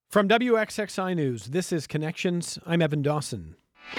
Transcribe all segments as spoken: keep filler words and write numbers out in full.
From W X X I News, this is Connections. I'm Evan Dawson.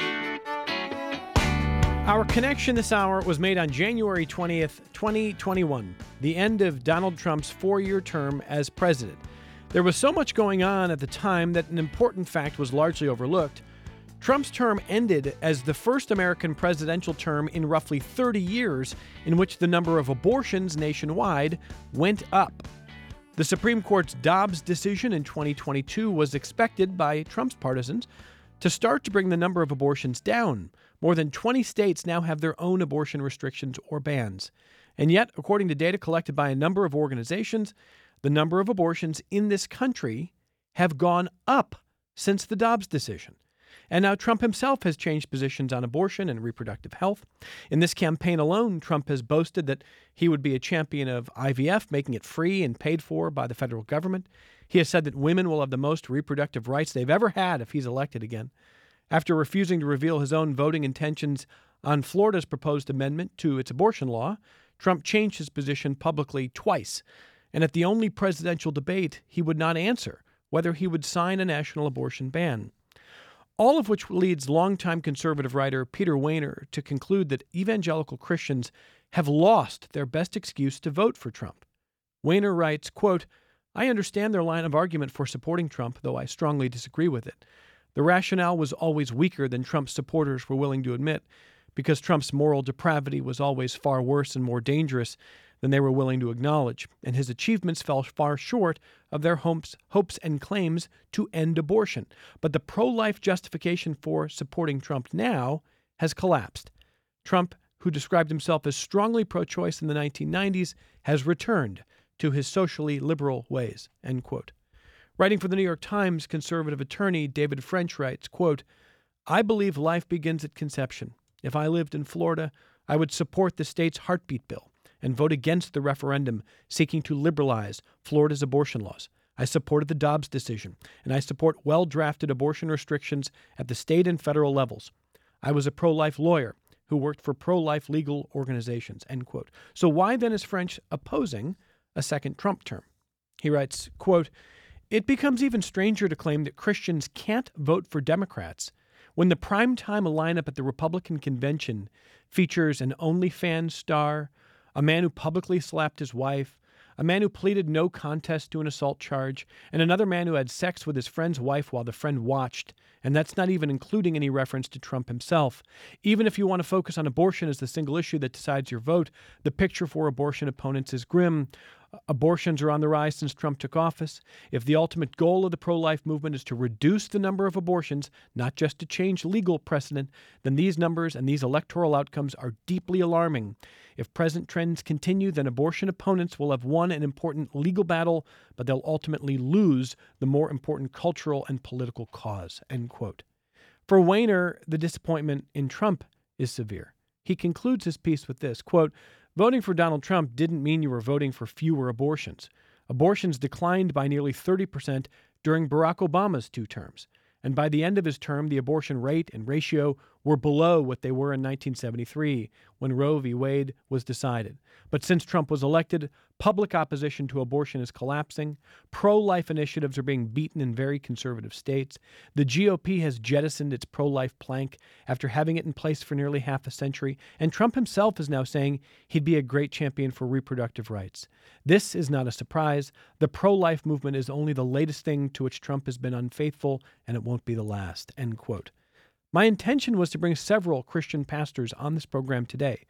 Our connection this hour was made on January twentieth, twenty twenty-one, the end of Donald Trump's four-year term as president. There was so much going on at the time that an important fact was largely overlooked. Trump's term ended as the first American presidential term in roughly thirty years in which the number of abortions nationwide went up. The Supreme Court's Dobbs decision in twenty twenty-two was expected by Trump's partisans to start to bring the number of abortions down. More than twenty states now have their own abortion restrictions or bans. And yet, according to data collected by a number of organizations, the number of abortions in this country have gone up since the Dobbs decision. And now Trump himself has changed positions on abortion and reproductive health. In this campaign alone, Trump has boasted that he would be a champion of I V F, making it free and paid for by the federal government. He has said that women will have the most reproductive rights they've ever had if he's elected again. After refusing to reveal his own voting intentions on Florida's proposed amendment to its abortion law, Trump changed his position publicly twice. And at the only presidential debate, he would not answer whether he would sign a national abortion ban. All of which leads longtime conservative writer Peter Wehner to conclude that evangelical Christians have lost their best excuse to vote for Trump. Wehner writes, quote, "I understand their line of argument for supporting Trump, though I strongly disagree with it. The rationale was always weaker than Trump's supporters were willing to admit, because Trump's moral depravity was always far worse and more dangerous than they were willing to acknowledge, and his achievements fell far short of their hopes, hopes and claims to end abortion. But the pro-life justification for supporting Trump now has collapsed. Trump, who described himself as strongly pro-choice in the nineteen nineties, has returned to his socially liberal ways," end quote. Writing for the New York Times, conservative attorney David French writes, quote, "I believe life begins at conception. If I lived in Florida, I would support the state's heartbeat bill and vote against the referendum seeking to liberalize Florida's abortion laws. I supported the Dobbs decision, and I support well-drafted abortion restrictions at the state and federal levels. I was a pro-life lawyer who worked for pro-life legal organizations," end quote. So why then is French opposing a second Trump term? He writes, quote, "It becomes even stranger to claim that Christians can't vote for Democrats when the primetime lineup at the Republican convention features an OnlyFans star, a man who publicly slapped his wife, a man who pleaded no contest to an assault charge, and another man who had sex with his friend's wife while the friend watched. And that's not even including any reference to Trump himself. Even if you want to focus on abortion as the single issue that decides your vote, the picture for abortion opponents is grim. Abortions are on the rise since Trump took office. If the ultimate goal of the pro-life movement is to reduce the number of abortions, not just to change legal precedent, then these numbers and these electoral outcomes are deeply alarming. If present trends continue, then abortion opponents will have won an important legal battle, but they'll ultimately lose the more important cultural and political cause," end quote. For Wehner, the disappointment in Trump is severe. He concludes his piece with this, quote, "Voting for Donald Trump didn't mean you were voting for fewer abortions. Abortions declined by nearly thirty percent during Barack Obama's two terms. And by the end of his term, the abortion rate and ratio were below what they were in nineteen seventy-three, when Roe v. Wade was decided. But since Trump was elected, public opposition to abortion is collapsing. Pro-life initiatives are being beaten in very conservative states. The G O P has jettisoned its pro-life plank after having it in place for nearly half a century. And Trump himself is now saying he'd be a great champion for reproductive rights. This is not a surprise. The pro-life movement is only the latest thing to which Trump has been unfaithful, and it won't be the last," end quote. My intention was to bring several Christian pastors on this program today.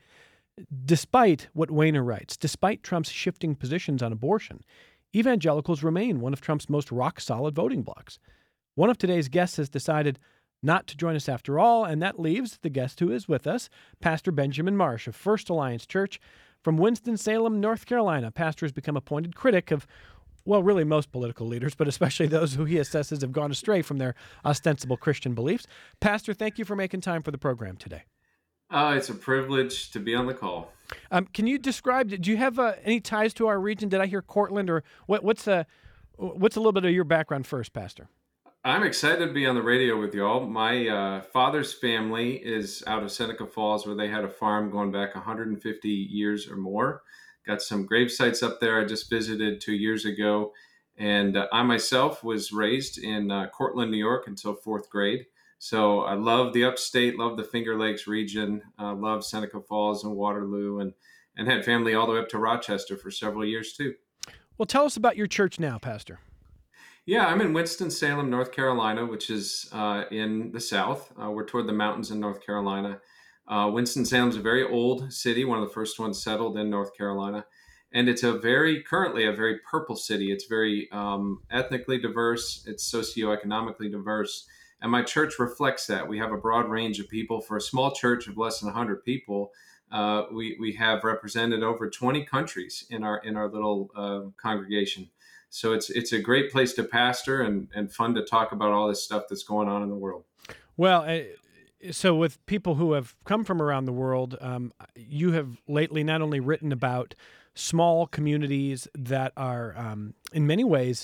Despite what Wehner writes, despite Trump's shifting positions on abortion, evangelicals remain one of Trump's most rock-solid voting blocs. One of today's guests has decided not to join us after all, and that leaves the guest who is with us, Pastor Benjamin Marsh of First Alliance Church from Winston-Salem, North Carolina. Pastor has become appointed critic of, well, really most political leaders, but especially those who he assesses have gone astray from their ostensible Christian beliefs. Pastor, thank you for making time for the program today. Uh, it's a privilege to be on the call. Um, can you describe, do you have uh, any ties to our region? Did I hear Cortland, or what, what's, a, what's a little bit of your background first, Pastor? I'm excited to be on the radio with you all. My uh, father's family is out of Seneca Falls, where they had a farm going back one hundred fifty years or more. Got some grave sites up there I just visited two years ago. And uh, I myself was raised in uh, Cortland, New York until fourth grade. So I love the upstate, love the Finger Lakes region, uh, love Seneca Falls and Waterloo, and, and had family all the way up to Rochester for several years too. Well, tell us about your church now, Pastor. Yeah, I'm in Winston-Salem, North Carolina, which is uh, in the South. Uh, we're toward the mountains in North Carolina. Uh, Winston-Salem is a very old city, one of the first ones settled in North Carolina. And it's a very, currently a very purple city. It's very um, ethnically diverse. It's socioeconomically diverse. And my church reflects that. We have a broad range of people. For a small church of less than one hundred people, uh, we, we have represented over twenty countries in our in our little uh, congregation. So it's it's a great place to pastor and, and fun to talk about all this stuff that's going on in the world. Well, uh, so with people who have come from around the world, um, you have lately not only written about small communities that are, um, in many ways,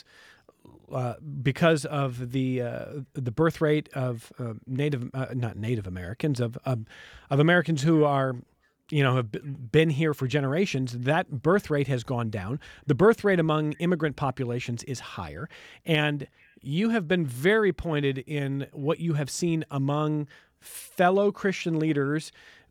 uh, because of the uh, the birth rate of uh, Native, uh, not Native Americans, of of, of Americans who are, you know, have been here for generations, that birth rate has gone down. The birth rate among immigrant populations is higher. And you have been very pointed in what you have seen among fellow Christian leaders,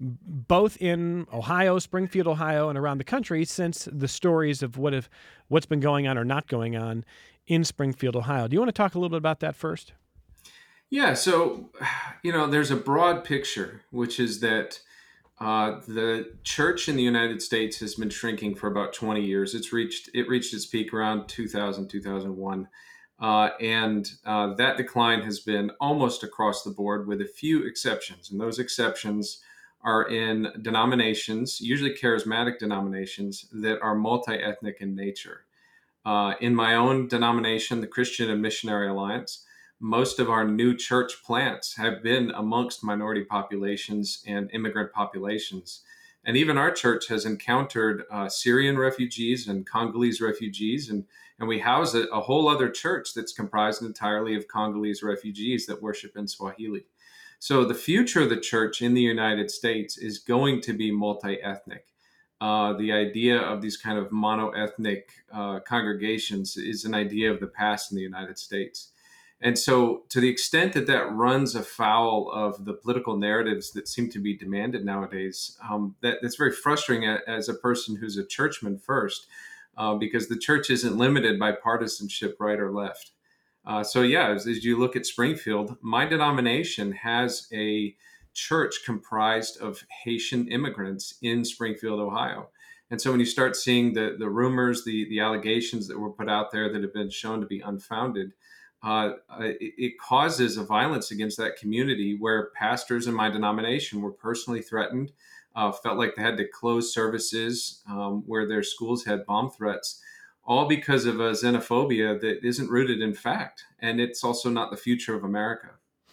both in Ohio, Springfield, Ohio, and around the country since the stories of what have, what's been going on or not going on in Springfield, Ohio. Do you want to talk a little bit about that first? Yeah, so, you know, there's a broad picture, which is that Uh, the church in the United States has been shrinking for about twenty years. It's reached it reached its peak around two thousand, two thousand one. Uh, and uh, that decline has been almost across the board with a few exceptions. And those exceptions are in denominations, usually charismatic denominations, that are multi-ethnic in nature. Uh, in my own denomination, the Christian and Missionary Alliance, most of our new church plants have been amongst minority populations and immigrant populations. And even our church has encountered uh, Syrian refugees and Congolese refugees. And, and we house a, a whole other church that's comprised entirely of Congolese refugees that worship in Swahili. So the future of the church in the United States is going to be multi-ethnic. Uh, the idea of these kind of mono-ethnic uh, congregations is an idea of the past in the United States. And so to the extent that that runs afoul of the political narratives that seem to be demanded nowadays, um, that, that's very frustrating as a person who's a churchman first, uh, because the church isn't limited by partisanship, right or left. Uh, so yeah, as, as you look at Springfield, my denomination has a church comprised of Haitian immigrants in Springfield, Ohio. And so when you start seeing the, the rumors, the, the allegations that were put out there that have been shown to be unfounded, Uh, it, it causes a violence against that community where pastors in my denomination were personally threatened, uh, felt like they had to close services, um, where their schools had bomb threats, all because of a xenophobia that isn't rooted in fact. And it's also not the future of America.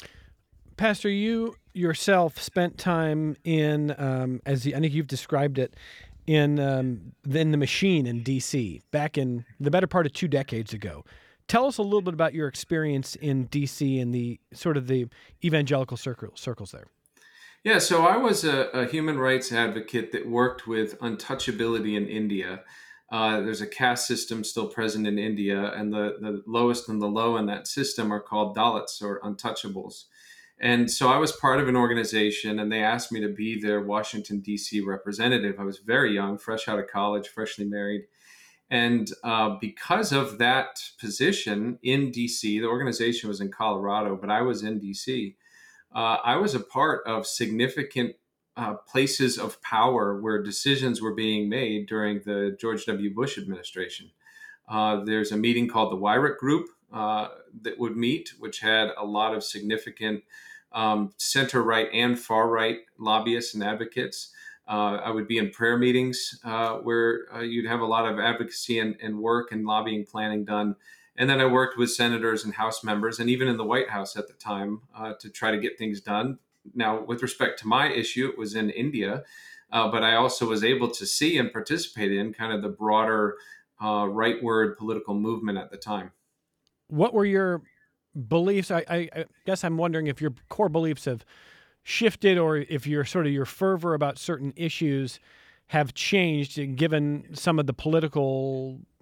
Pastor, you yourself spent time in, um, as you, I think you've described it, in, um, in the machine in D C back in the better part of two decades ago. Tell us a little bit about your experience in D C and the sort of the evangelical circle, circles there. Yeah, so I was a, a human rights advocate that worked with untouchability in India. Uh, there's a caste system still present in India, and the, the lowest and the low in that system are called Dalits, or untouchables. And so I was part of an organization, and they asked me to be their Washington, D C representative. I was very young, fresh out of college, freshly married. And uh, because of that position in D C, the organization was in Colorado, but I was in D C. Uh, I was a part of significant uh, places of power where decisions were being made during the George W. Bush administration. Uh, there's a meeting called the Weyrich Group uh, that would meet, which had a lot of significant um, center-right and far-right lobbyists and advocates. Uh, I would be in prayer meetings uh, where uh, you'd have a lot of advocacy and, and work and lobbying planning done. And then I worked with senators and House members, and even in the White House at the time, uh, to try to get things done. Now, with respect to my issue, it was in India, uh, but I also was able to see and participate in kind of the broader uh, rightward political movement at the time. What were your beliefs? I, I, I guess I'm wondering if your core beliefs have shifted, or if your sort of your fervor about certain issues have changed given some of the political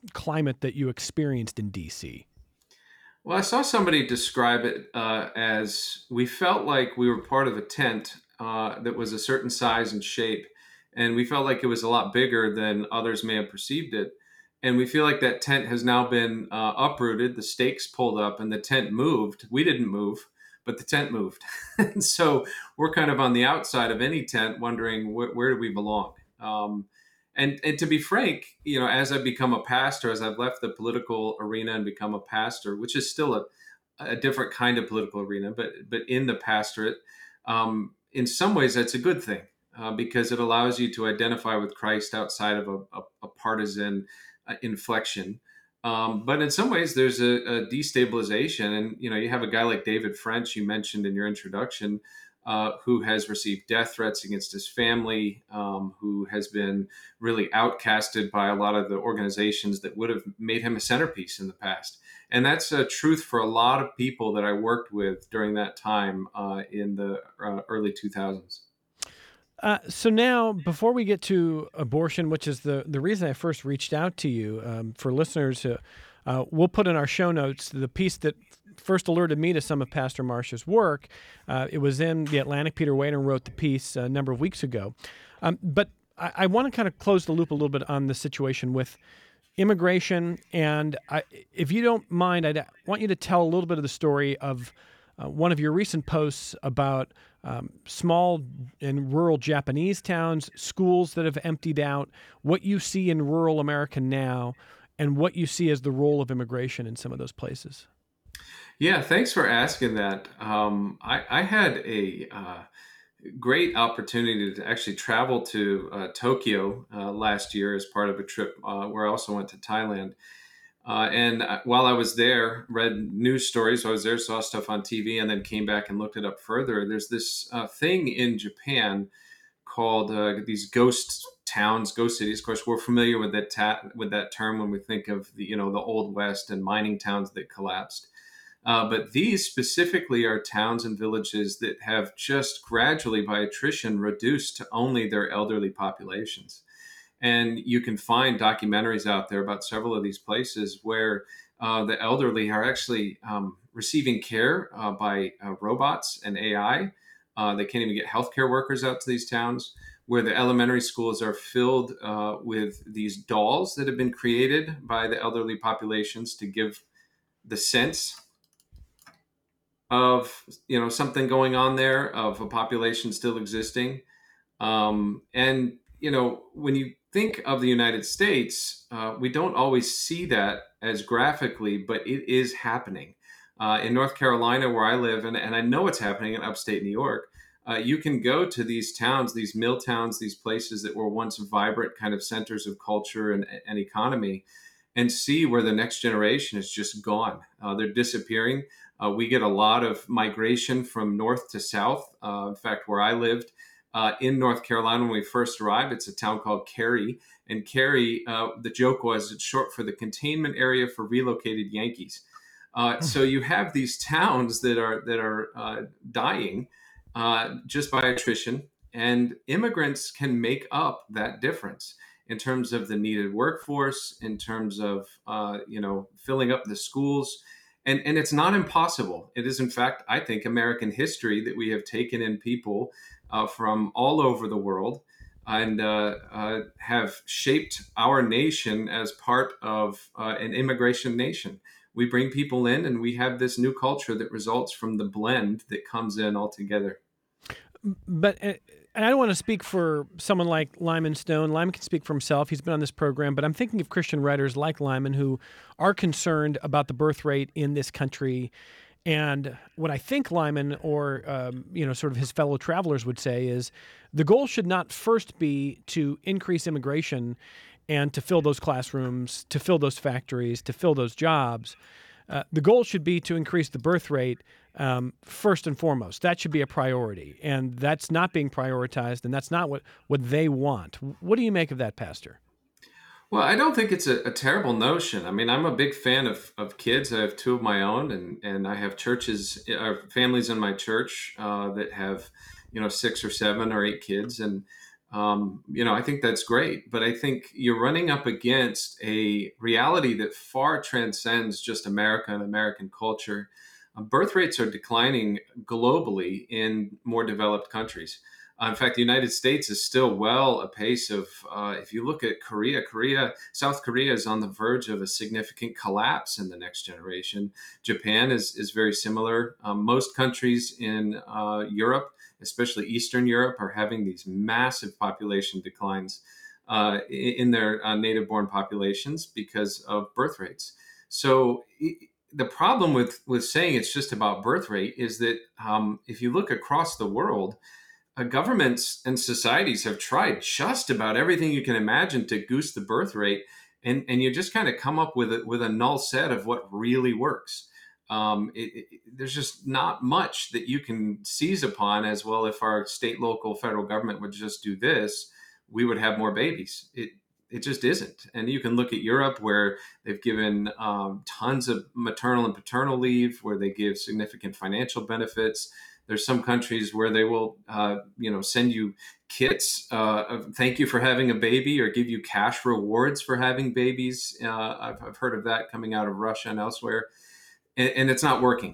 climate that you experienced in D C? Well, I saw somebody describe it uh, as we felt like we were part of a tent uh, that was a certain size and shape, and we felt like it was a lot bigger than others may have perceived it. And we feel like that tent has now been uh, uprooted, the stakes pulled up, and the tent moved. We didn't move, but the tent moved. And so we're kind of on the outside of any tent, wondering wh- where do we belong. Um, and and to be frank, you know, as I've become a pastor, as I've left the political arena and become a pastor, which is still a, a different kind of political arena, but but in the pastorate, um, in some ways that's a good thing uh, because it allows you to identify with Christ outside of a, a, a partisan uh, inflection. Um, but in some ways, there's a, a destabilization, and you know, you have a guy like David French you mentioned in your introduction, uh, who has received death threats against his family, um, who has been really outcasted by a lot of the organizations that would have made him a centerpiece in the past. And that's a truth for a lot of people that I worked with during that time uh, in the uh, early two thousands. Uh, so now, before we get to abortion, which is the, the reason I first reached out to you, um, for listeners, uh, uh, we'll put in our show notes the piece that first alerted me to some of Pastor Marsh's work. Uh, it was in The Atlantic. Peter Wehner wrote the piece a number of weeks ago. Um, but I, I want to kind of close the loop a little bit on the situation with immigration. And I, if you don't mind, I want you to tell a little bit of the story of uh, one of your recent posts about um, small and rural Japanese towns, schools that have emptied out, what you see in rural America now, and what you see as the role of immigration in some of those places. Yeah, thanks for asking that. Um, I, I had a uh, great opportunity to actually travel to uh, Tokyo uh, last year as part of a trip uh, where I also went to Thailand. Uh, and uh, while I was there, read news stories. So I was there, saw stuff on T V, and then came back and looked it up further. There's this uh, thing in Japan called uh, these ghost towns, ghost cities. Of course, we're familiar with that ta- with that term when we think of the you know the old west and mining towns that collapsed. Uh, but these specifically are towns and villages that have just gradually, by attrition, reduced to only their elderly populations. And you can find documentaries out there about several of these places where uh, the elderly are actually um, receiving care uh, by uh, robots and A I. Uh, they can't even get healthcare workers out to these towns, where the elementary schools are filled uh, with these dolls that have been created by the elderly populations to give the sense of you know something going on there, of a population still existing. Um, and you know, when you think of the United States, uh, we don't always see that as graphically, but it is happening. Uh, in North Carolina, where I live, and, and I know it's happening in upstate New York, uh, you can go to these towns, these mill towns, these places that were once vibrant kind of centers of culture and, and economy, and see where the next generation is just gone. Uh, they're disappearing. Uh, we get a lot of migration from north to south. Uh, in fact, where I lived, uh, in North Carolina when we first arrived. It's a town called Cary. And Cary, uh, the joke was it's short for the containment area for relocated Yankees. Uh, so you have these towns that are that are uh, dying uh, just by attrition, and immigrants can make up that difference in terms of the needed workforce, in terms of uh, you know filling up the schools, and and it's not impossible. It is, in fact, I think, American history that we have taken in people uh, from all over the world and uh, uh, have shaped our nation as part of uh, an immigration nation. We bring people in, and we have this new culture that results from the blend that comes in altogether. But uh, and I don't want to speak for someone like Lyman Stone. Lyman can speak for himself. He's been on this program, but I'm thinking of Christian writers like Lyman who are concerned about the birth rate in this country. And what I think Lyman or um, you know sort of his fellow travelers would say is the goal should not first be to increase immigration and to fill those classrooms, to fill those factories, to fill those jobs. Uh, the goal should be to increase the birth rate um, first and foremost. That should be a priority, and that's not being prioritized, and that's not what, what they want. What do you make of that, Pastor? Well, I don't think it's a, a terrible notion. I mean, I'm a big fan of, of kids. I have two of my own, and, and I have churches, uh, families in my church uh, that have, you know, six or seven or eight kids. And Um, you know, I think that's great, but I think you're running up against a reality that far transcends just America and American culture. Uh, birth rates are declining globally in more developed countries. Uh, in fact, the United States is still well a pace of, uh, if you look at Korea, Korea, South Korea is on the verge of a significant collapse in the next generation. Japan is, is very similar. Um, most countries in uh, Europe, especially Eastern Europe, are having these massive population declines uh, in their uh, native born populations because of birth rates. So the problem with, with saying it's just about birth rate is that um, if you look across the world, uh, governments and societies have tried just about everything you can imagine to goose the birth rate, and, and you just kind of come up with a, with a null set of what really works. Um, it, it, there's just not much that you can seize upon as well. If our state, local, federal government would just do this, we would have more babies. It it just isn't. And you can look at Europe, where they've given um, tons of maternal and paternal leave, where they give significant financial benefits. There's some countries where they will, uh, you know, send you kits uh, of thank you for having a baby, or give you cash rewards for having babies. Uh, I've, I've heard of that coming out of Russia and elsewhere, and, and it's not working.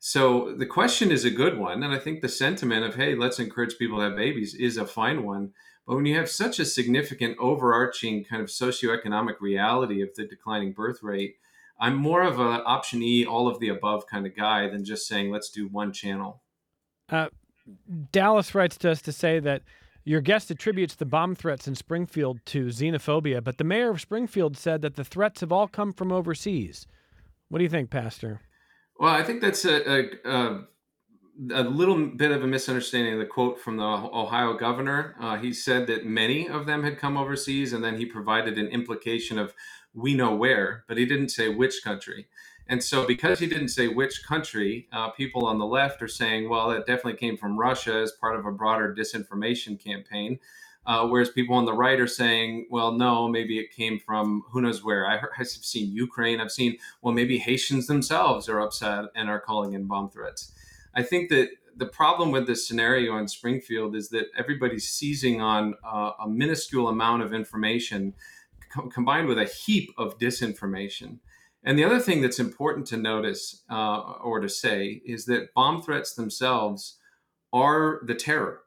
So the question is a good one, and I think the sentiment of, hey, let's encourage people to have babies, is a fine one. But when you have such a significant overarching kind of socioeconomic reality of the declining birth rate, I'm more of a option E, all of the above kind of guy than just saying let's do one channel. Uh, Dallas writes to us to say that your guest attributes the bomb threats in Springfield to xenophobia, but the mayor of Springfield said that the threats have all come from overseas. What do you think, Pastor? Well, I think that's a, a, a, a little bit of a misunderstanding of the quote from the Ohio governor. Uh, he said that many of them had come overseas, and then he provided an implication of we know where, but he didn't say which country. And so, because he didn't say which country, uh, people on the left are saying, well, it definitely came from Russia as part of a broader disinformation campaign. Uh, whereas people on the right are saying, well, no, maybe it came from who knows where. I heard, I've seen Ukraine. I've seen, well, maybe Haitians themselves are upset and are calling in bomb threats. I think that the problem with this scenario in Springfield is that everybody's seizing on uh, a minuscule amount of information co- combined with a heap of disinformation. And the other thing that's important to notice uh, or to say is that bomb threats themselves are the terror.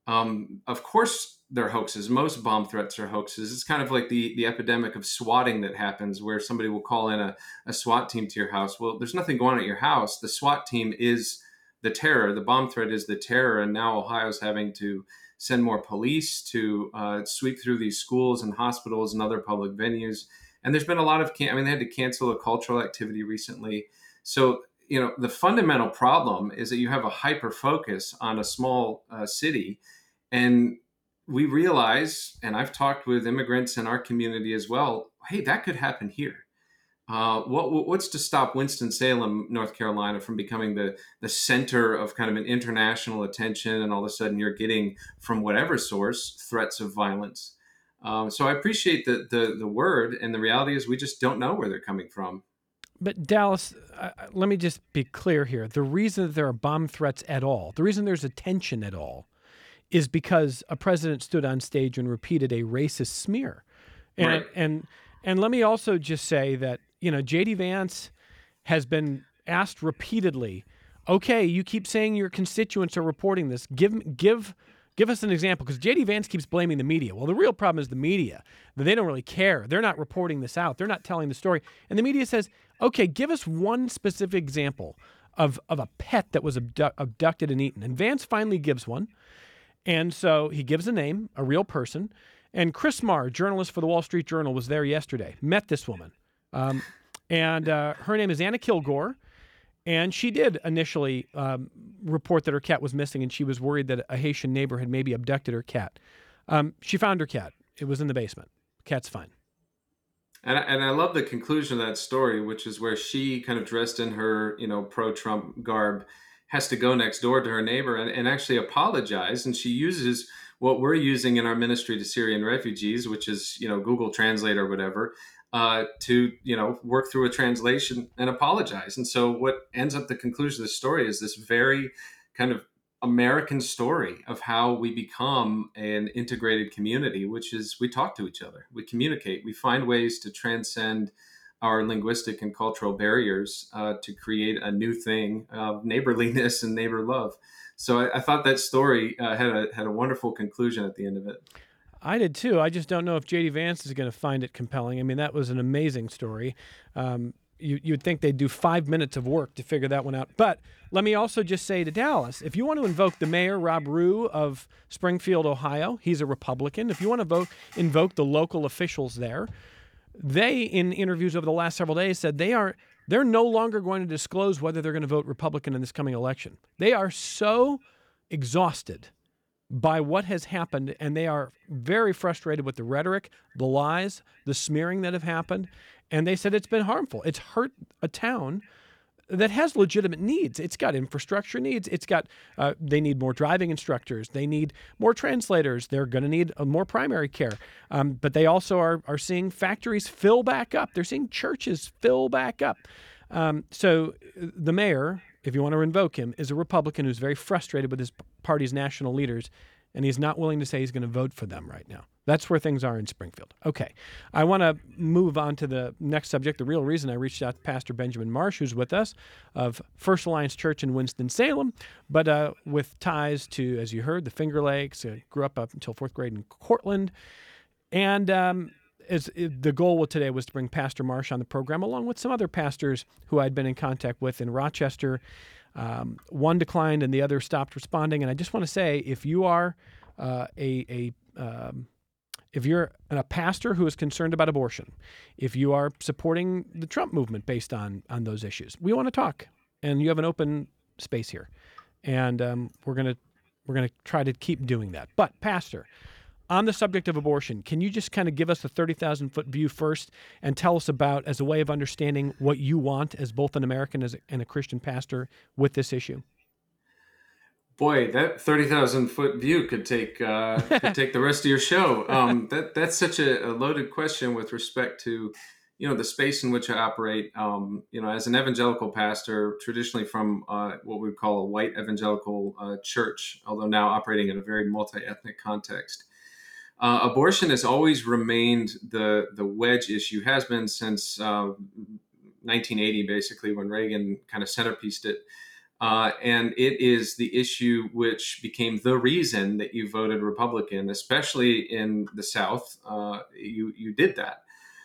Um, of course, they're hoaxes. Most bomb threats are hoaxes. It's kind of like the, the epidemic of swatting that happens, where somebody will call in a, a SWAT team to your house. Well, there's nothing going on at your house. The SWAT team is the terror. The bomb threat is the terror. And now Ohio's having to send more police to uh, sweep through these schools and hospitals and other public venues. And there's been a lot of, can- I mean, they had to cancel a cultural activity recently. So, you know, the fundamental problem is that you have a hyper focus on a small uh, city. And we realize, and I've talked with immigrants in our community as well, hey, that could happen here. Uh, what, what's to stop Winston-Salem, North Carolina, from becoming the, the center of kind of an international attention, and all of a sudden you're getting, from whatever source, threats of violence? Um, so I appreciate the, the the word, and the reality is we just don't know where they're coming from. But Dallas, uh, let me just be clear here. The reason that there are bomb threats at all, the reason there's attention at all, is because a president stood on stage and repeated a racist smear. And Right. and and let me also just say that, you know, J D Vance has been asked repeatedly, okay, you keep saying your constituents are reporting this. Give give give us an example, because J D Vance keeps blaming the media. Well, the real problem is the media. They don't really care. They're not reporting this out. They're not telling the story. And the media says, okay, give us one specific example of, of a pet that was abdu- abducted and eaten. And Vance finally gives one. And so he gives a name, a real person. And Chris Marr, journalist for the Wall Street Journal, was there yesterday, met this woman. Um, and uh, her name is Anna Kilgore. And she did initially um, report that her cat was missing, and she was worried that a Haitian neighbor had maybe abducted her cat. Um, she found her cat. It was in the basement. Cat's fine. And I, and I love the conclusion of that story, which is where she, kind of dressed in her, you know, pro-Trump garb, has to go next door to her neighbor and, and actually apologize. And she uses what we're using in our ministry to Syrian refugees, which is, you know, Google Translate or whatever, uh, to, you know, work through a translation and apologize. And so what ends up the conclusion of the story is this very kind of American story of how we become an integrated community, which is we talk to each other, we communicate, we find ways to transcend our linguistic and cultural barriers uh, to create a new thing of neighborliness and neighbor love. So I, I thought that story uh, had a had a wonderful conclusion at the end of it. I did too. I just don't know if J D Vance is going to find it compelling. I mean, that was an amazing story. Um, you, you'd think they'd do five minutes of work to figure that one out. But let me also just say to Dallas, if you want to invoke the mayor, Rob Rue of Springfield, Ohio, he's a Republican. If you want to vote, invoke the local officials there, they, in interviews over the last several days, said they are they're no longer going to disclose whether they're going to vote Republican in this coming election. They are so exhausted by what has happened, and they are very frustrated with the rhetoric, the lies, the smearing that have happened, and they said it's been harmful. It's hurt a town that has legitimate needs. It's got infrastructure needs. It's got, uh, they need more driving instructors. They need more translators. They're going to need uh, more primary care. Um, but they also are, are seeing factories fill back up. They're seeing churches fill back up. Um, so the mayor, if you want to invoke him, is a Republican who's very frustrated with his party's national leaders, and he's not willing to say he's going to vote for them right now. That's where things are in Springfield. Okay, I want to move on to the next subject. The real reason I reached out to Pastor Benjamin Marsh, who's with us, of First Alliance Church in Winston-Salem, but uh, with ties to, as you heard, the Finger Lakes. Uh, grew up up until fourth grade in Cortland. And um, as, the goal today was to bring Pastor Marsh on the program, along with some other pastors who I'd been in contact with in Rochester. Um, one declined and the other stopped responding. And I just want to say, if you are uh, a, a um, if you're a pastor who is concerned about abortion, if you are supporting the Trump movement based on on those issues, we want to talk, and you have an open space here, and um, we're gonna we're gonna try to keep doing that. But Pastor, on the subject of abortion, can you just kind of give us a thirty thousand foot view first and tell us about, as a way of understanding, what you want as both an American as a, and a Christian pastor with this issue? Boy, that thirty thousand foot view could take uh, could take the rest of your show. Um, that that's such a, a loaded question with respect to, you know, the space in which I operate. Um, you know, as an evangelical pastor, traditionally from uh, what we would call a white evangelical uh, church, although now operating in a very multi-ethnic context. Uh, abortion has always remained the the wedge issue, has been since uh, nineteen eighty, basically, when Reagan kind of centerpieced it. Uh, and it is the issue which became the reason that you voted Republican, especially in the South. Uh, you you did that.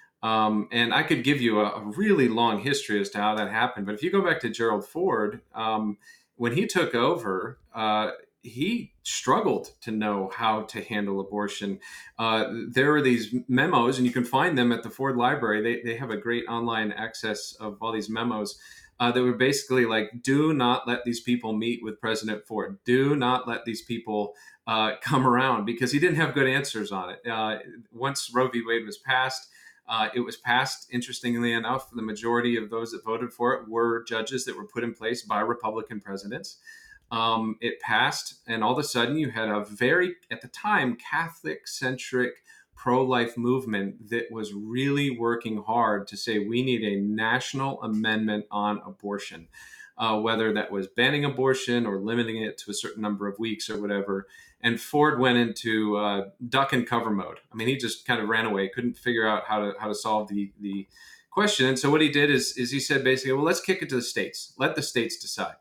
Um, and I could give you a, a really long history as to how that happened. But if you go back to Gerald Ford, um, when he took over, uh, he struggled to know how to handle abortion. Uh, there are these memos, and you can find them at the Ford Library. They, they have a great online access of all these memos uh, that were basically like, do not let these people meet with President Ford. Do not let these people uh, come around, because he didn't have good answers on it. Uh, once Roe v. Wade was passed, Uh, it was passed, interestingly enough, the majority of those that voted for it were judges that were put in place by Republican presidents. Um, it passed, and all of a sudden you had a very, at the time, Catholic-centric pro-life movement that was really working hard to say we need a national amendment on abortion, uh, whether that was banning abortion or limiting it to a certain number of weeks or whatever. And Ford went into uh, duck and cover mode. I mean, he just kind of ran away, couldn't figure out how to how to solve the the question. And so what he did is is he said basically, well, let's kick it to the states. Let the states decide.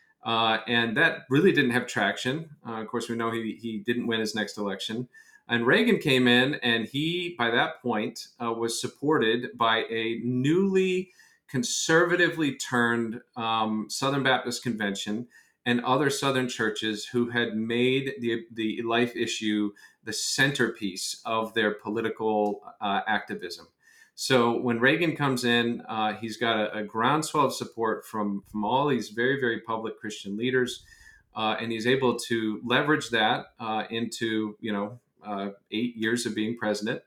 Uh, and that really didn't have traction. Uh, of course, we know he he didn't win his next election. And Reagan came in, and he, by that point, uh, was supported by a newly conservatively turned um, Southern Baptist Convention and other Southern churches who had made the, the life issue the centerpiece of their political uh, activism. So when Reagan comes in, uh, he's got a, a groundswell of support from, from all these very, very public Christian leaders, uh, and he's able to leverage that uh, into, you know, uh, eight years of being president.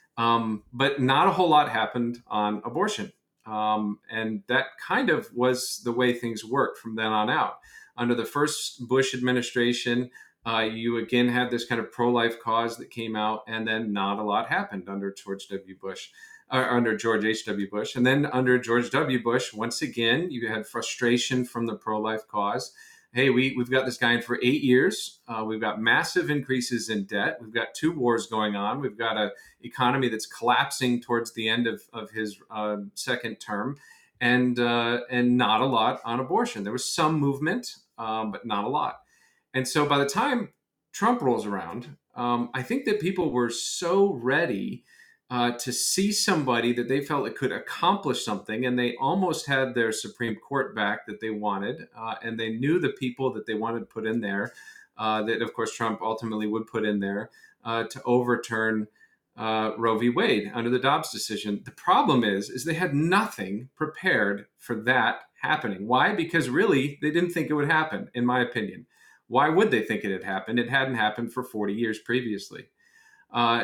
Um, but not a whole lot happened on abortion. Um, and that kind of was the way things worked from then on out. Under the first Bush administration, uh, you again had this kind of pro-life cause that came out, and then not a lot happened under George W. Bush, or under George H W. Bush. And then under George W. Bush, once again, you had frustration from the pro-life cause. hey, we, we've got this guy in for eight years. Uh, we've got massive increases in debt. We've got two wars going on. We've got an economy that's collapsing towards the end of, of his uh, second term, and, uh, and not a lot on abortion. There was some movement, um, but not a lot. And so by the time Trump rolls around, um, I think that people were so ready uh, to see somebody that they felt it could accomplish something, and they almost had their Supreme Court back that they wanted, uh, and they knew the people that they wanted to put in there, uh, that of course Trump ultimately would put in there uh, to overturn uh, Roe v. Wade under the Dobbs decision. The problem is, is they had nothing prepared for that happening. Why? Because really, they didn't think it would happen, in my opinion. Why would they think it had happened? It hadn't happened for forty years previously. Uh,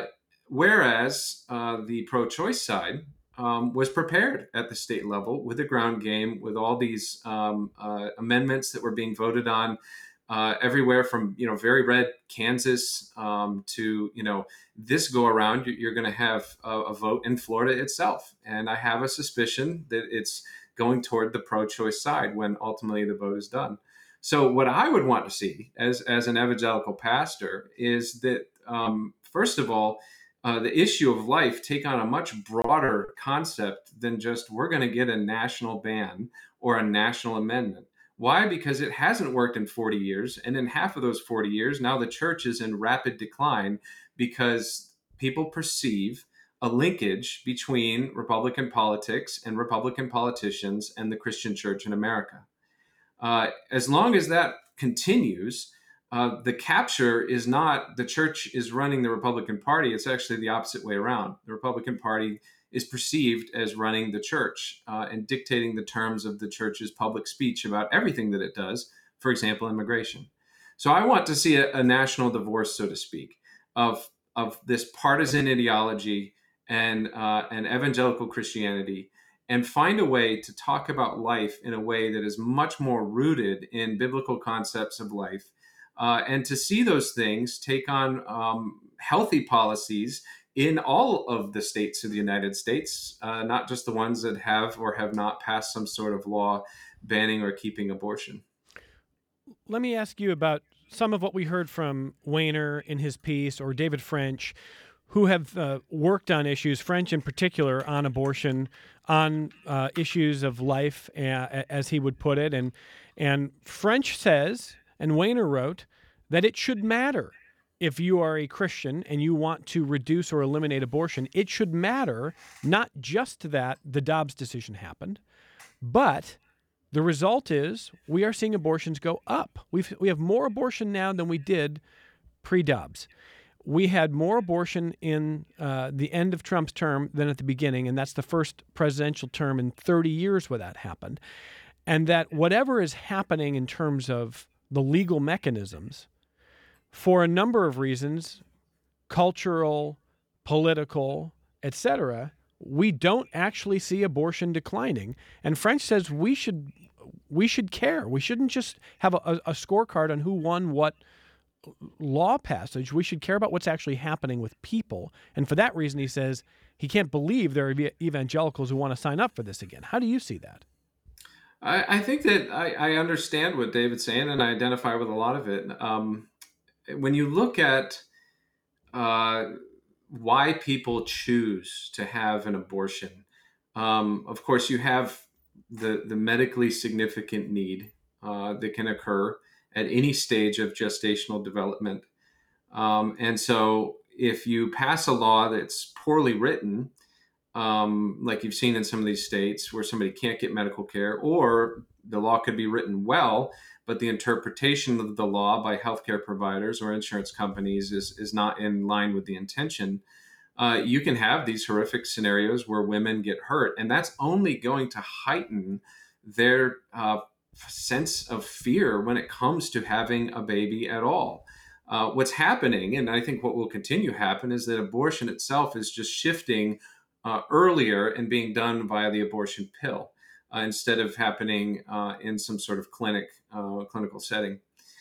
whereas uh, the pro-choice side um, was prepared at the state level with a ground game, with all these um, uh, amendments that were being voted on uh, everywhere from, you know, very red Kansas um, to, you know, this go around, you're going to have a, a vote in Florida itself. And I have a suspicion that it's going toward the pro-choice side when ultimately the vote is done. So what I would want to see as, as an evangelical pastor is that, um, first of all, uh, the issue of life take on a much broader concept than just we're going to get a national ban or a national amendment. Why? Because it hasn't worked in forty years. And in half of those forty years, now the church is in rapid decline because people perceive a linkage between Republican politics and Republican politicians and the Christian church in America. Uh, as long as that continues, uh, the capture is not the church is running the Republican Party. It's actually the opposite way around. The Republican Party is perceived as running the church uh, and dictating the terms of the church's public speech about everything that it does, for example, immigration. So I want to see a, a national divorce, so to speak, of, of this partisan ideology and, uh, and evangelical Christianity, and find a way to talk about life in a way that is much more rooted in biblical concepts of life, uh, and to see those things take on um, healthy policies in all of the states of the United States, uh, not just the ones that have or have not passed some sort of law banning or keeping abortion. Let me ask you about some of what we heard from Wehner in his piece, or David French, who have uh, worked on issues, French in particular, on abortion, on uh, issues of life, uh, as he would put it. And, and French says, and Wehner wrote, that it should matter if you are a Christian and you want to reduce or eliminate abortion. It should matter not just that the Dobbs decision happened, but the result is we are seeing abortions go up. We've, we have more abortion now than we did pre-Dobbs. We had more abortion in uh, the end of Trump's term than at the beginning, and that's the first presidential term in thirty years where that happened. And that whatever is happening in terms of the legal mechanisms, for a number of reasons, cultural, political, et cetera, we don't actually see abortion declining. And French says we should we should care. We shouldn't just have a, a scorecard on who won what law passage. We should care about what's actually happening with people. And for that reason, he says he can't believe there are evangelicals who want to sign up for this again. How do you see that? I, I think that I, I understand what David's saying, and I identify with a lot of it. Um, when you look at uh, why people choose to have an abortion, um, of course, you have the, the medically significant need uh, that can occur at any stage of gestational development. Um, and so if you pass a law that's poorly written, um, like you've seen in some of these states where somebody can't get medical care, or the law could be written well, but the interpretation of the law by healthcare providers or insurance companies is, is not in line with the intention, uh, you can have these horrific scenarios where women get hurt. And that's only going to heighten their uh, sense of fear when it comes to having a baby at all. Uh, what's happening, and I think what will continue to happen, is that abortion itself is just shifting uh, earlier and being done via the abortion pill uh, instead of happening uh, in some sort of clinic, uh, clinical setting.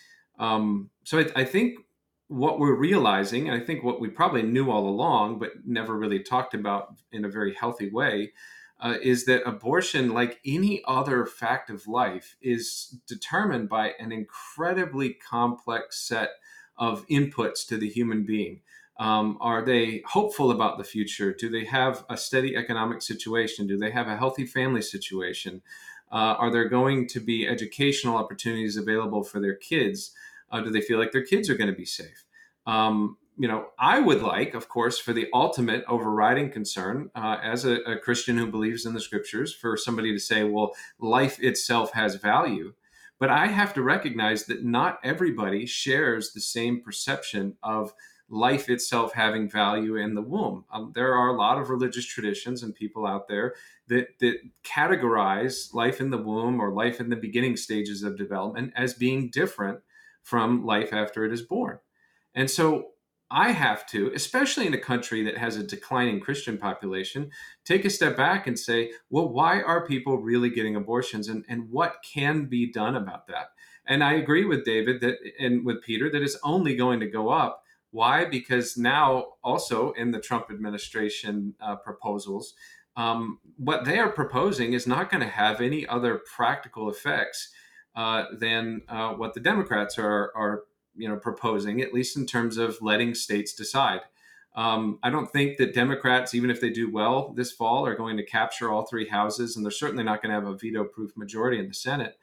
Um, so I, I think what we're realizing, and I think what we probably knew all along, but never really talked about in a very healthy way, uh, is that abortion, like any other fact of life, is determined by an incredibly complex set of inputs to the human being. Um, are they hopeful about the future? Do they have a steady economic situation? Do they have a healthy family situation? Uh, are there going to be educational opportunities available for their kids? Uh, do they feel like their kids are going to be safe? Um, you know, I would like, of course, for the ultimate overriding concern, uh, as a, a Christian who believes in the scriptures, for somebody to say, well, life itself has value. But I have to recognize that not everybody shares the same perception of life itself having value in the womb. Um, there are a lot of religious traditions and people out there that, that categorize life in the womb or life in the beginning stages of development as being different from life after it is born. And so I have to, especially in a country that has a declining Christian population, take a step back and say, well, why are people really getting abortions, and, and what can be done about that? And I agree with David that, and with Peter, that it's only going to go up. Why? Because now, also in the Trump administration uh, proposals, um, what they are proposing is not going to have any other practical effects uh, than uh, what the Democrats are, are you know, proposing, at least in terms of letting states decide. Um, I don't think that Democrats, even if they do well this fall, are going to capture all three houses, and they're certainly not going to have a veto-proof majority in the Senate.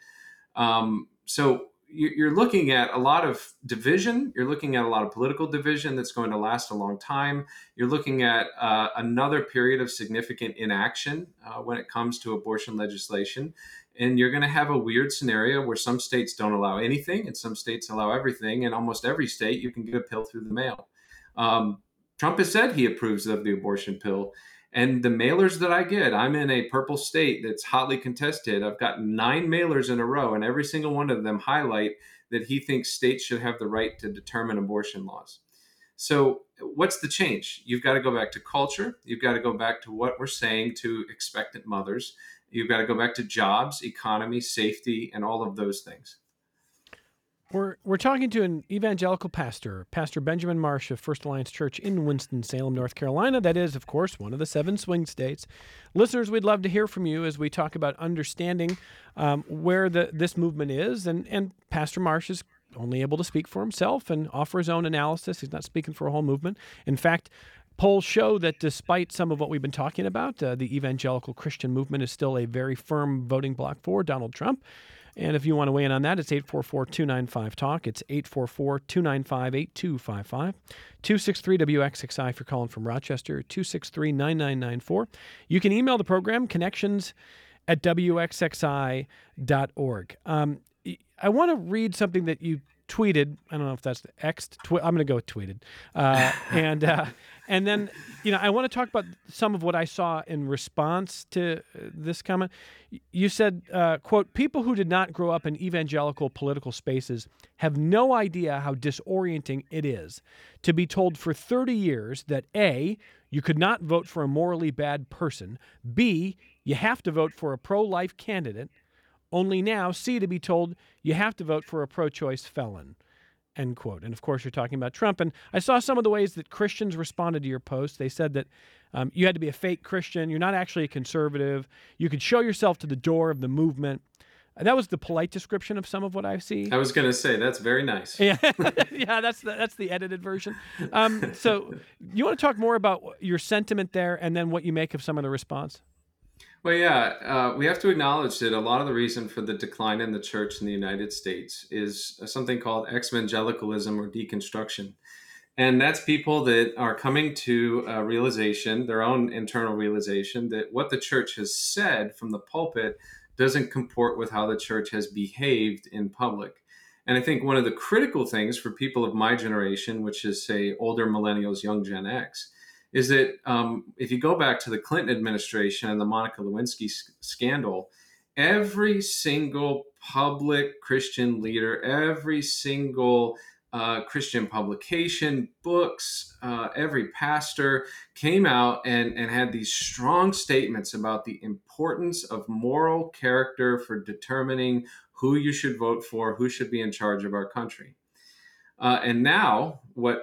Um, so you're looking at a lot of division. You're looking at a lot of political division that's going to last a long time. You're looking at uh, another period of significant inaction uh, when it comes to abortion legislation. And you're going to have a weird scenario where some states don't allow anything and some states allow everything. In almost every state, you can get a pill through the mail. Um, Trump has said he approves of the abortion pill. And the mailers that I get, I'm in a purple state that's hotly contested. I've got nine mailers in a row, and every single one of them highlight that he thinks states should have the right to determine abortion laws. So what's the change? You've got to go back to culture. You've got to go back to what we're saying to expectant mothers. You've got to go back to jobs, economy, safety, and all of those things. We're we're talking to an evangelical pastor, Pastor Benjamin Marsh of First Alliance Church in Winston-Salem, North Carolina. That is, of course, one of the seven swing states. Listeners, we'd love to hear from you as we talk about understanding um, where the this movement is. And, and Pastor Marsh is only able to speak for himself and offer his own analysis. He's not speaking for a whole movement. In fact, polls show that despite some of what we've been talking about, uh, the evangelical Christian movement is still a very firm voting bloc for Donald Trump. And if you want to weigh in on that, it's eight four four, two nine five, talk. It's eight four four, two nine five, eight two five five. two six three W X X I if you're calling from Rochester, two six three, nine nine nine four. You can email the program, connections at W X X I dot org. Um, I want to read something that you tweeted. I don't know if that's the X. Twi- I'm going to go with tweeted. Uh, and uh, and then, you know, I want to talk about some of what I saw in response to this comment. You said, uh, quote, people who did not grow up in evangelical political spaces have no idea how disorienting it is to be told for thirty years that A, you could not vote for a morally bad person, B, you have to vote for a pro-life candidate, only now, C, to be told you have to vote for a pro-choice felon, end quote. And of course, you're talking about Trump. And I saw some of the ways that Christians responded to your post. They said that um, you had to be a fake Christian. You're not actually a conservative. You could show yourself to the door of the movement. That was the polite description of some of what I see. I was going to say, that's very nice. Yeah, yeah, that's the, that's the edited version. Um, so you want to talk more about your sentiment there and then what you make of some of the response? Well, yeah, uh, we have to acknowledge that a lot of the reason for the decline in the church in the United States is something called evangelicalism or deconstruction. And that's people that are coming to a realization, their own internal realization, that what the church has said from the pulpit doesn't comport with how the church has behaved in public. And I think one of the critical things for people of my generation, which is, say, older millennials, young Gen X, is that um, if you go back to the Clinton administration and the Monica Lewinsky s- scandal, every single public Christian leader, every single uh, Christian publication, books, uh, every pastor came out and, and had these strong statements about the importance of moral character for determining who you should vote for, who should be in charge of our country. Uh, and now what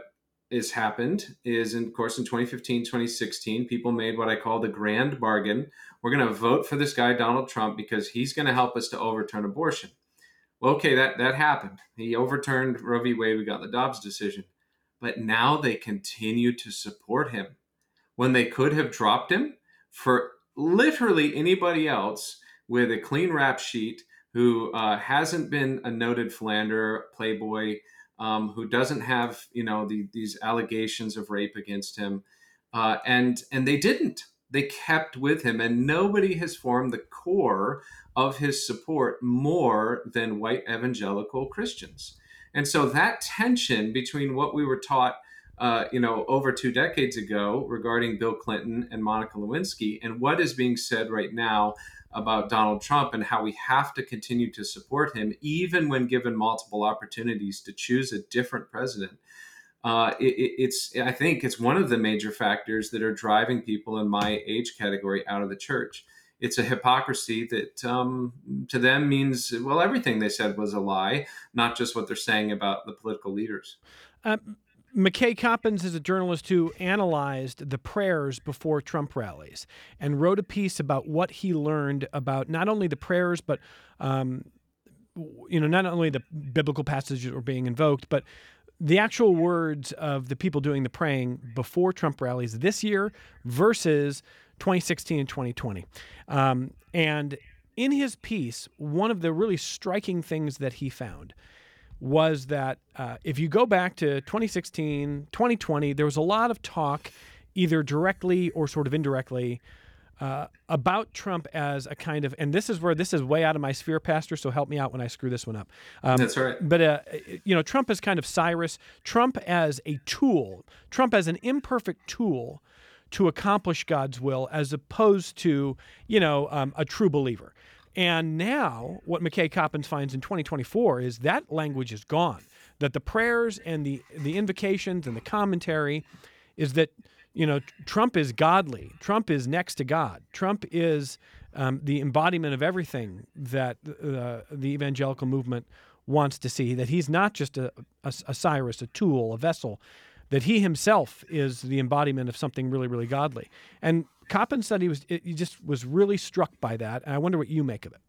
has happened is, in, of course, in twenty fifteen, twenty sixteen, people made what I call the grand bargain. We're going to vote for this guy, Donald Trump, because he's going to help us to overturn abortion. Well, okay, that, that happened. He overturned Roe v. Wade. We got the Dobbs decision. But now they continue to support him when they could have dropped him for literally anybody else with a clean rap sheet who uh, hasn't been a noted philanderer, playboy, um, who doesn't have, you know, the, these allegations of rape against him, uh, and and they didn't. They kept with him, and nobody has formed the core of his support more than white evangelical Christians. And so that tension between what we were taught, uh, you know, over two decades ago regarding Bill Clinton and Monica Lewinsky, and what is being said right now about Donald Trump and how we have to continue to support him, even when given multiple opportunities to choose a different president. Uh, it, it's, I think it's one of the major factors that are driving people in my age category out of the church. It's a hypocrisy that um, to them means, well, everything they said was a lie, not just what they're saying about the political leaders. Um, McKay Coppins is a journalist who analyzed the prayers before Trump rallies and wrote a piece about what he learned about not only the prayers, but um, you know, not only the biblical passages that were being invoked, but the actual words of the people doing the praying before Trump rallies this year versus twenty sixteen and twenty twenty. Um, and in his piece, one of the really striking things that he found was that uh, if you go back to twenty sixteen, twenty twenty, there was a lot of talk, either directly or sort of indirectly, uh, about Trump as a kind of, and this is where this is way out of my sphere, Pastor, so help me out when I screw this one up. Um, That's right. But, uh, you know, Trump is kind of Cyrus, Trump as a tool, Trump as an imperfect tool to accomplish God's will, as opposed to, you know, um, a true believer. And now what McKay Coppins finds in twenty twenty-four is that language is gone, that the prayers and the, the invocations and the commentary is that, you know, Trump is godly. Trump is next to God. Trump is um, the embodiment of everything that uh, the evangelical movement wants to see, that he's not just a, a, a Cyrus, a tool, a vessel, that he himself is the embodiment of something really, really godly. And Coppins said he was he just was really struck by that, and I wonder what you make of it.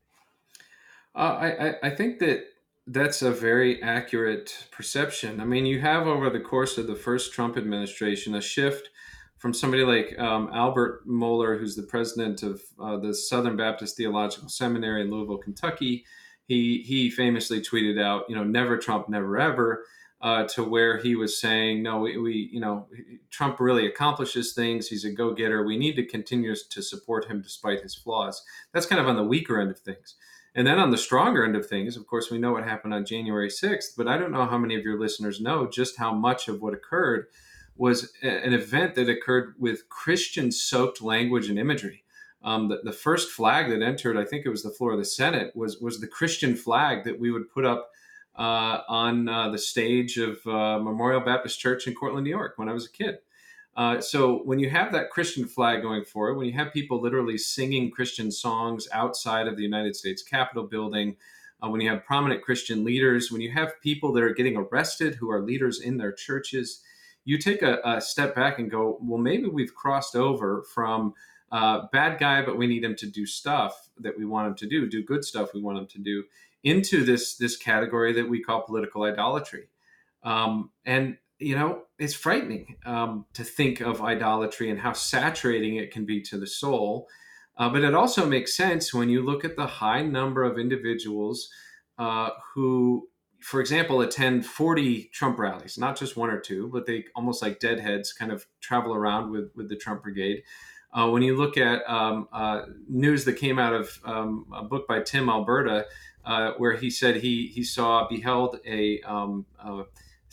Uh, I, I think that that's a very accurate perception. I mean, you have over the course of the first Trump administration a shift from somebody like um, Albert Mohler, who's the president of uh, the Southern Baptist Theological Seminary in Louisville, Kentucky. He he famously tweeted out, you know, "Never Trump, never ever." Uh, to where he was saying, no, we, we, you know, Trump really accomplishes things. He's a go-getter. We need to continue to support him despite his flaws. That's kind of on the weaker end of things. And then on the stronger end of things, of course, we know what happened on January sixth, but I don't know how many of your listeners know just how much of what occurred was a, an event that occurred with Christian-soaked language and imagery. Um, the, the first flag that entered, I think it was the floor of the Senate, was was the Christian flag that we would put up Uh, on uh, the stage of uh, Memorial Baptist Church in Cortland, New York, when I was a kid. Uh, so when you have that Christian flag going forward, when you have people literally singing Christian songs outside of the United States Capitol building, uh, when you have prominent Christian leaders, when you have people that are getting arrested who are leaders in their churches, you take a, a step back and go, well, maybe we've crossed over from uh, bad guy, but we need him to do stuff that we want him to do, do good stuff we want him to do, into this this category that we call political idolatry. Um, and, you know, it's frightening um, to think of idolatry and how saturating it can be to the soul. Uh, but it also makes sense when you look at the high number of individuals uh, who, for example, attend forty Trump rallies, not just one or two, but they almost like deadheads kind of travel around with, with the Trump brigade. Uh, when you look at um, uh, news that came out of um, a book by Tim Alberta, uh, where he said he he saw beheld a um, uh,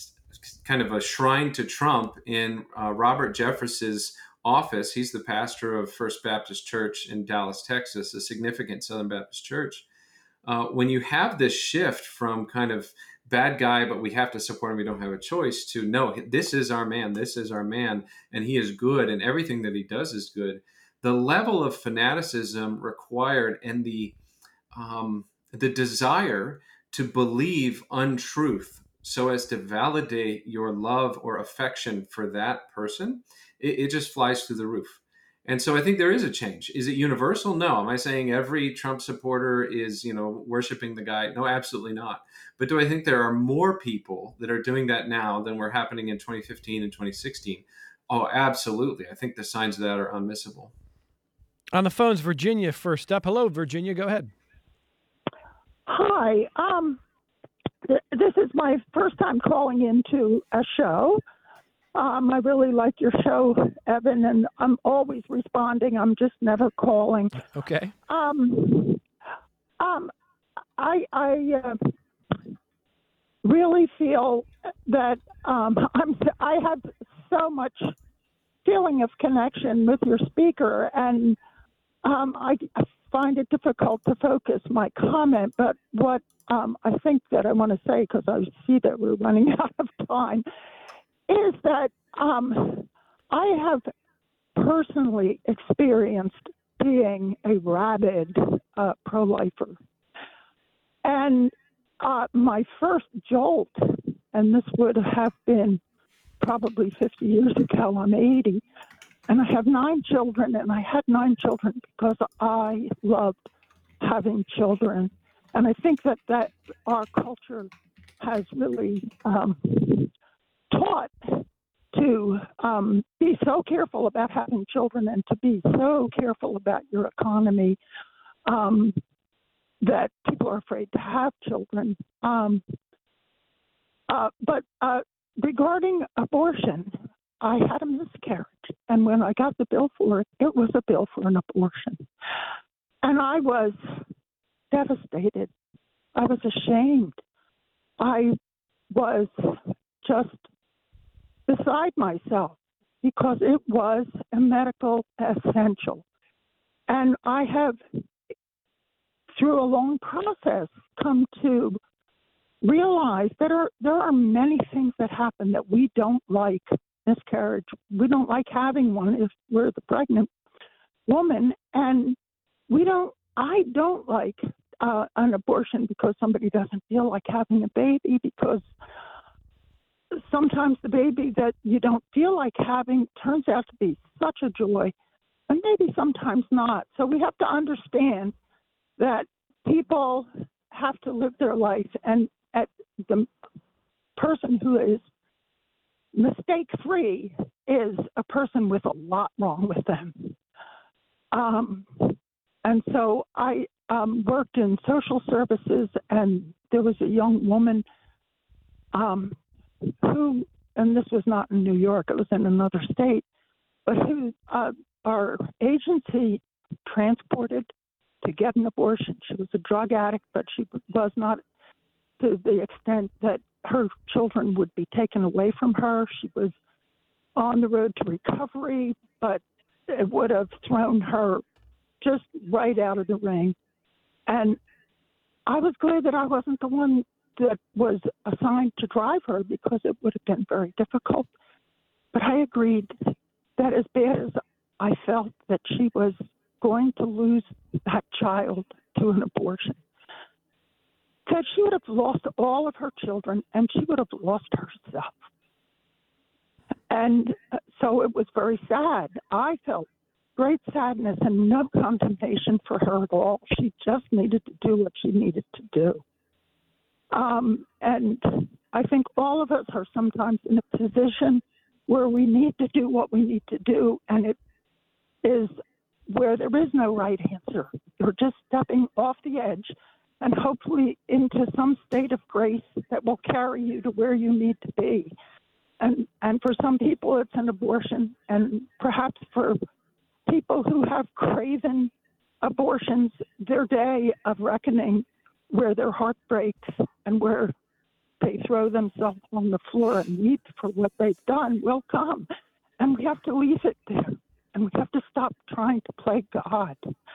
kind of a shrine to Trump in uh, Robert Jeffress's office. He's the pastor of First Baptist Church in Dallas, Texas, a significant Southern Baptist church. Uh, when you have this shift from kind of bad guy, but we have to support him, we don't have a choice, to no, this is our man, this is our man, and he is good, and everything that he does is good. The level of fanaticism required and the um, the desire to believe untruth so as to validate your love or affection for that person, it, it just flies through the roof. And so I think there is a change. Is it universal? No. Am I saying every Trump supporter is, you know, worshiping the guy? No, absolutely not. But do I think there are more people that are doing that now than were happening in twenty fifteen and twenty sixteen? Oh, absolutely. I think the signs of that are unmissable. On the phones, Virginia first up. Hello, Virginia. Go ahead. Hi. Um, th- this is my first time calling into a show. Um, I really like your show, Evan, and I'm always responding. I'm just never calling. Okay. Um, um, I I uh, really feel that um, I'm I have so much feeling of connection with your speaker, and um, I find it difficult to focus my comment. But what um, I think that I want to say, because I see that we're running out of time, is that um, I have personally experienced being a rabid uh, pro-lifer. And uh, my first jolt, and this would have been probably fifty years ago, I'm eighty, and I have nine children, and I had nine children because I loved having children. And I think that, that our culture has really um, taught to um, be so careful about having children and to be so careful about your economy um, that people are afraid to have children. Um, uh, but uh, regarding abortion, I had a miscarriage. And when I got the bill for it, it was a bill for an abortion. And I was devastated. I was ashamed. I was just beside myself because it was a medical essential. And I have, through a long process, come to realize that are, there are many things that happen that we don't like. Miscarriage, we don't like having one if we're the pregnant woman, and we don't, I don't like uh, an abortion because somebody doesn't feel like having a baby, because sometimes the baby that you don't feel like having turns out to be such a joy, and maybe sometimes not. So we have to understand that people have to live their life, and at the person who is mistake-free is a person with a lot wrong with them. Um, and so I um, worked in social services, and there was a young woman um, who, and this was not in New York, it was in another state, but who uh, our agency transported to get an abortion. She was a drug addict, but she was not to the extent that her children would be taken away from her. She was on the road to recovery, but it would have thrown her just right out of the ring. And I was glad that I wasn't the one that was assigned to drive her, because it would have been very difficult. But I agreed that as bad as I felt that she was going to lose that child to an abortion, that she would have lost all of her children and she would have lost herself. And so it was very sad. I felt great sadness and no condemnation for her at all. She just needed to do what she needed to do. Um, and I think all of us are sometimes in a position where we need to do what we need to do, and it is where there is no right answer. You're just stepping off the edge and hopefully into some state of grace that will carry you to where you need to be. And and for some people, it's an abortion. And perhaps for people who have craven abortions, their day of reckoning, where their heart breaks and where they throw themselves on the floor and weep for what they've done, will come. And we have to leave it there. And we have to stop trying to play God.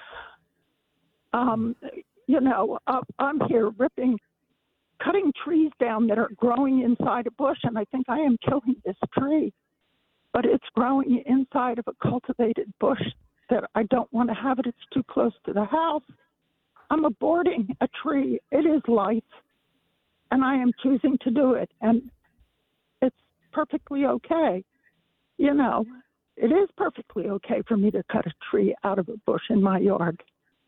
Um, you know, uh, I'm here ripping, cutting trees down that are growing inside a bush, and I think I am killing this tree. But it's growing inside of a cultivated bush that I don't want to have it. It's too close to the house. I'm aborting a tree. It is life. and I am choosing to do it, and it's perfectly okay. You know, it is perfectly okay for me to cut a tree out of a bush in my yard.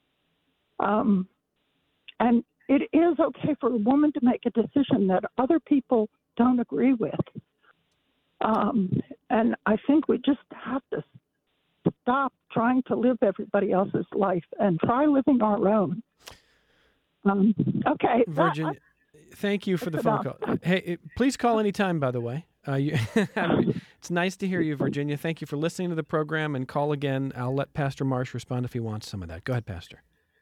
Um, and it is okay for a woman to make a decision that other people don't agree with. Um, and I think we just have to stop trying to live everybody else's life and try living our own. Um, okay. Virginia, that, thank you for the phone call. Hey, please call anytime, by the way. Uh, you, it's nice to hear you, Virginia. Thank you for listening to the program, and call again. I'll let Pastor Marsh respond if he wants some of that. Go ahead, Pastor.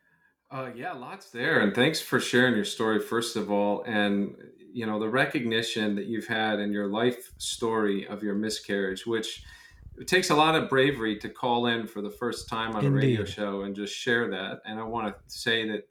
Uh, yeah, lots there. And thanks for sharing your story, first of all. And, you know, the recognition that you've had in your life story of your miscarriage, which it takes a lot of bravery to call in for the first time on Indeed. a radio show and just share that. And I want to say that,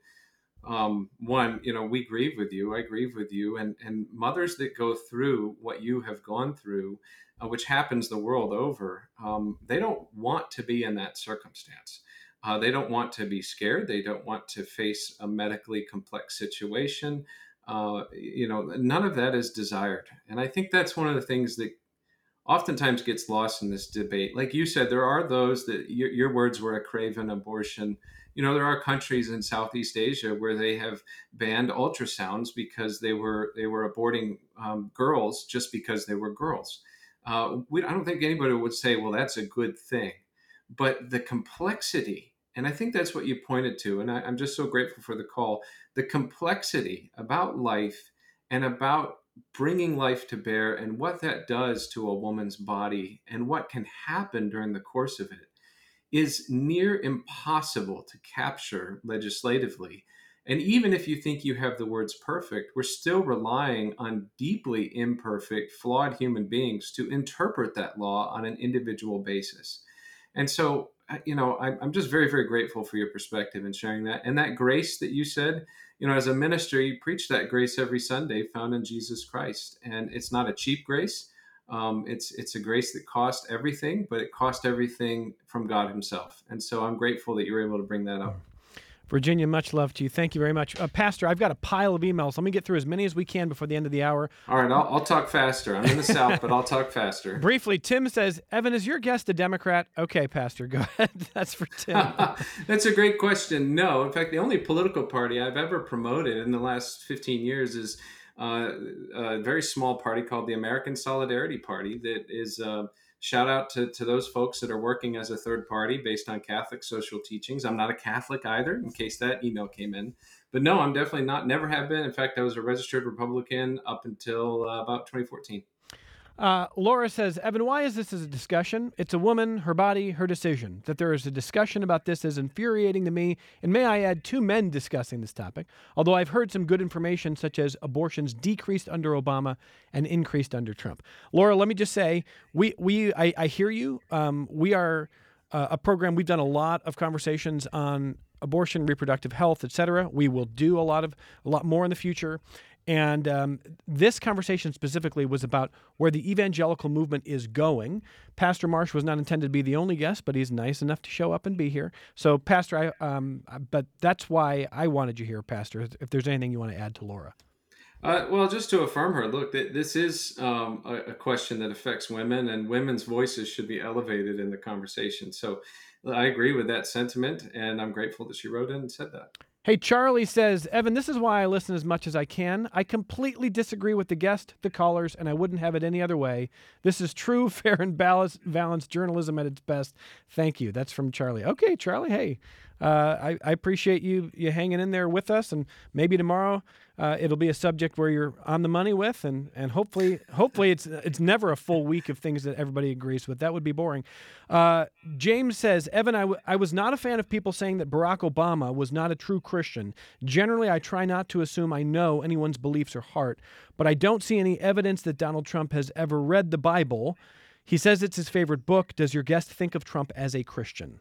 um, one, you know, we grieve with you. I grieve with you. And, and mothers that go through what you have gone through, uh, which happens the world over, um, they don't want to be in that circumstance. Uh, they don't want to be scared. They don't want to face a medically complex situation. Uh, you know, none of that is desired. And I think that's one of the things that oftentimes gets lost in this debate. Like you said, there are those that your, your words were a craven abortion. You know, there are countries in Southeast Asia where they have banned ultrasounds because they were they were aborting um, girls just because they were girls. Uh, we, I don't think anybody would say, well, that's a good thing. But the complexity, and I think that's what you pointed to, and I, I'm just so grateful for the call, the complexity about life and about bringing life to bear and what that does to a woman's body and what can happen during the course of it is near impossible to capture legislatively. And even if you think you have the words perfect, we're still relying on deeply imperfect, flawed human beings to interpret that law on an individual basis. And so, you know, I'm just very, very grateful for your perspective in sharing that. And that grace that you said, you know, as a minister, you preach that grace every Sunday found in Jesus Christ. And it's not a cheap grace. Um, it's it's a grace that cost everything, but it cost everything from God himself. And so I'm grateful that you were able to bring that up. Virginia, much love to you. Thank you very much. Uh, Pastor, I've got a pile of emails. Let me get through as many as we can before the end of the hour. All right, I'll, I'll talk faster. I'm in the South, but I'll talk faster. Briefly, Tim says, Evan, is your guest a Democrat? Okay, Pastor, go ahead. That's for Tim. That's a great question. No, in fact, the only political party I've ever promoted in the last fifteen years is uh, a very small party called the American Solidarity Party that is uh, shout out to, to those folks that are working as a third party based on Catholic social teachings. I'm not a Catholic either, in case that email came in. But no, I'm definitely not, never have been. In fact, I was a registered Republican up until uh, about twenty fourteen. Uh, Laura says, Evan, why is this as a discussion? It's a woman, her body, her decision. That there is a discussion about this is infuriating to me. And may I add, two men discussing this topic, although I've heard some good information, such as abortions decreased under Obama and increased under Trump. Laura, let me just say, we, we I, I hear you. Um, we are uh, a program, we've done a lot of conversations on abortion, reproductive health, et cetera. We will do a lot of a lot more in the future. And um, this conversation specifically was about where the evangelical movement is going. Pastor Marsh was not intended to be the only guest, but he's nice enough to show up and be here. So, Pastor, I, um, but that's why I wanted you here, Pastor, if there's anything you want to add to Laura. Uh, well, just to affirm her, look, th- this is um, a, a question that affects women, and women's voices should be elevated in the conversation. So I agree with that sentiment, and I'm grateful that she wrote in and said that. Hey, Charlie says, Evan, this is why I listen as much as I can. I completely disagree with the guest, the callers, and I wouldn't have it any other way. This is true, fair, and balanced, balanced journalism at its best. Thank you. That's from Charlie. Okay, Charlie, hey, uh, I, I appreciate you you hanging in there with us, and maybe tomorrow uh, it'll be a subject where you're on the money with, and and hopefully hopefully it's it's never a full week of things that everybody agrees with. That would be boring. Uh, James says, Evan, I, w- I was not a fan of people saying that Barack Obama was not a true Christian. Generally, I try not to assume I know anyone's beliefs or heart, but I don't see any evidence that Donald Trump has ever read the Bible. He says it's his favorite book. Does your guest think of Trump as a Christian?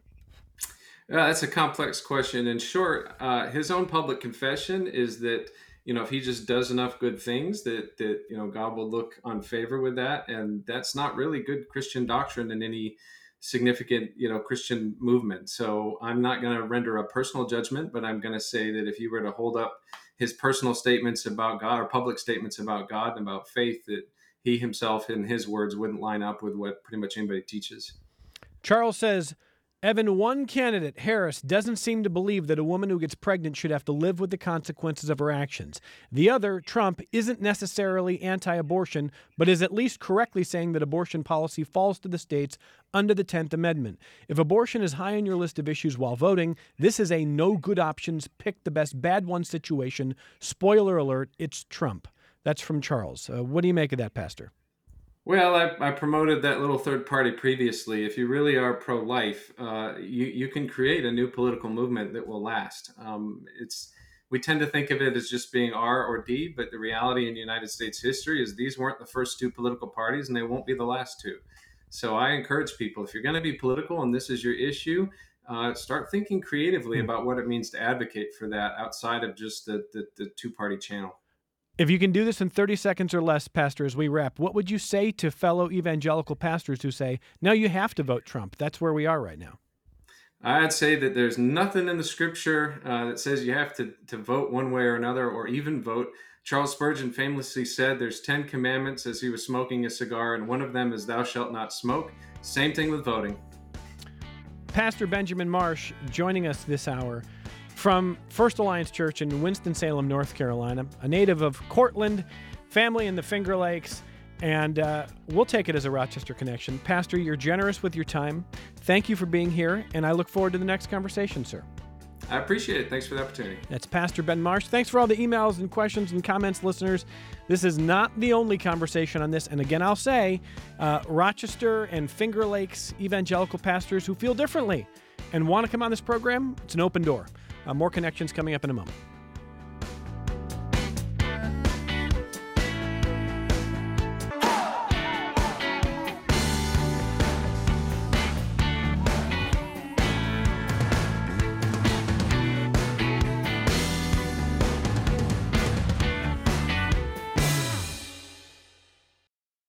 Uh, that's a complex question. In short, uh, his own public confession is that, you know, if he just does enough good things, that, that, you know, God will look on favor with that. And that's not really good Christian doctrine in any significant, you know, Christian movement. So I'm not going to render a personal judgment, but I'm going to say that if you were to hold up his personal statements about God or public statements about God and about faith that he himself, in his words, wouldn't line up with what pretty much anybody teaches. Charles says, Evan, one candidate, Harris, doesn't seem to believe that a woman who gets pregnant should have to live with the consequences of her actions. The other, Trump, isn't necessarily anti-abortion, but is at least correctly saying that abortion policy falls to the states under the tenth Amendment. If abortion is high on your list of issues while voting, this is a no good options, pick the best bad one situation. Spoiler alert, it's Trump. That's from Charles. Uh, what do you make of that, Pastor? Well, I, I promoted that little third party previously. If you really are pro-life, uh, you you can create a new political movement that will last. Um, it's we tend to think of it as just being R or D, but the reality in United States history is these weren't the first two political parties, and they won't be the last two. So I encourage people, if you're going to be political and this is your issue, uh, start thinking creatively mm. about what it means to advocate for that outside of just the the, the two party channel. If you can do this in thirty seconds or less, Pastor, as we wrap, what would you say to fellow evangelical pastors who say, no, you have to vote Trump? That's where we are right now. I'd say that there's nothing in the scripture uh, that says you have to, to vote one way or another or even vote. Charles Spurgeon famously said there's ten commandments as he was smoking a cigar, and one of them is thou shalt not smoke. Same thing with voting. Pastor Benjamin Marsh joining us this hour from First Alliance Church in Winston-Salem, North Carolina, a native of Cortland, family in the Finger Lakes, and uh, we'll take it as a Rochester connection. Pastor, you're generous with your time. Thank you for being here, and I look forward to the next conversation, sir. I appreciate it. Thanks for the opportunity. That's Pastor Ben Marsh. Thanks for all the emails and questions and comments, listeners. This is not the only conversation on this. And again, I'll say, uh, Rochester and Finger Lakes evangelical pastors who feel differently and want to come on this program, it's an open door. Uh, more connections coming up in a moment.